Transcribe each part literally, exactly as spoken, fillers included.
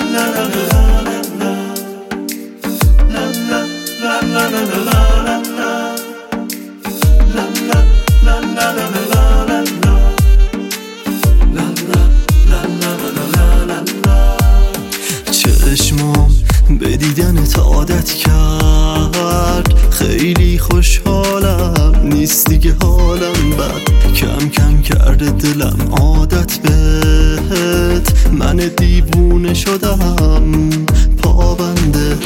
چشمام به دیدنت عادت کرد، خیلی خوشحالم، نیست دیگه حالم بد، کم کم کرده دلم عادت بهت، من دیوونه شدم پابنده.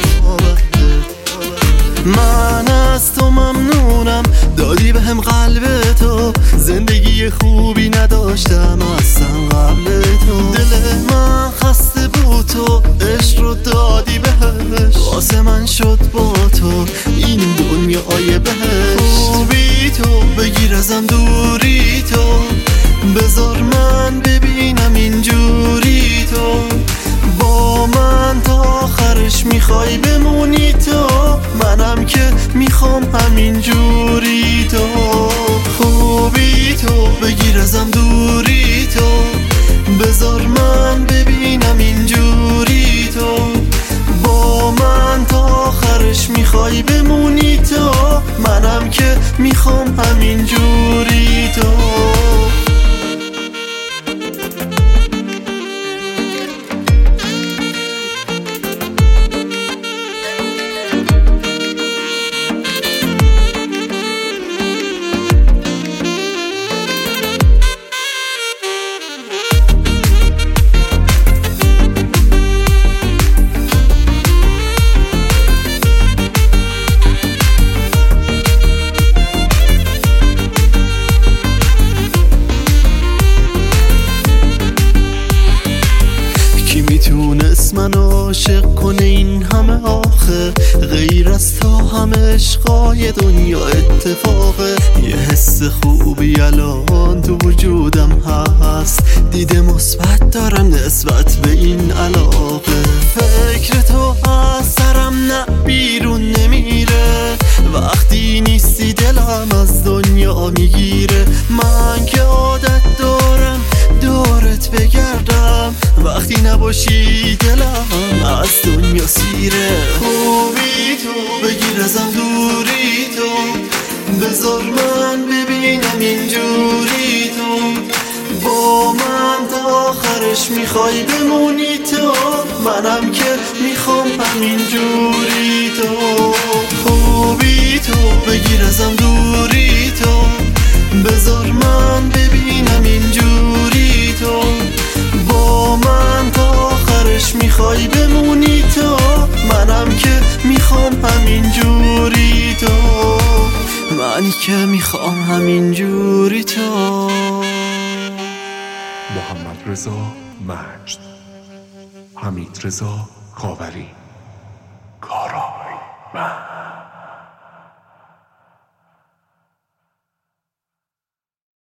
من از تو ممنونم، دادی بهم قلب تو، زندگی خوبی نداشتم اصلا قبل تو، دل من خسته بود تو عشق رو دادی بهش، واسه من شد با تو این دنیای بهش. خوبی تو بگیر ازم دوری تو، بذار من ببینم اینجوری تو، با من تا آخرش میخوای بمونی تو، منم که میخوام همین جوری تو. خوبی تو بگیر ازم دوری تو، بذار من ببینم اینجوری تو، با من تا آخرش میخوای بمونی تو، منم که میخوام همین جوری تو. میتونست من عاشق کنه این همه آخه، غیر از تو همه عشقای دنیا اتفاقه، یه حس خوبی الان تو وجودم هست، دیده مثبت دارم نسبت به این علاقه، فکر تو از سرم نه بیرون نمیره، وقتی نیستی دلم از دنیا میگیره، من که عادت دارم دورت بگردم، وقتی نباشی دلم از دنیا سیره. خوبی تو بگیر ازم دوری تو، بذار من ببینم اینجوری تو، با من تا آخرش میخوای بمونی تو، منم که میخوام همین جوری تو. خوبی تو بگیر ازم دوری تو، بذار من ببینم اینجوری تو، با من تا آخرش میخوای بمونی تو، منم که میخوام همین جوری تو، منی که میخوام همین جوری تو. محمد رضا مجد، حمید رضا خاوری، کارای من.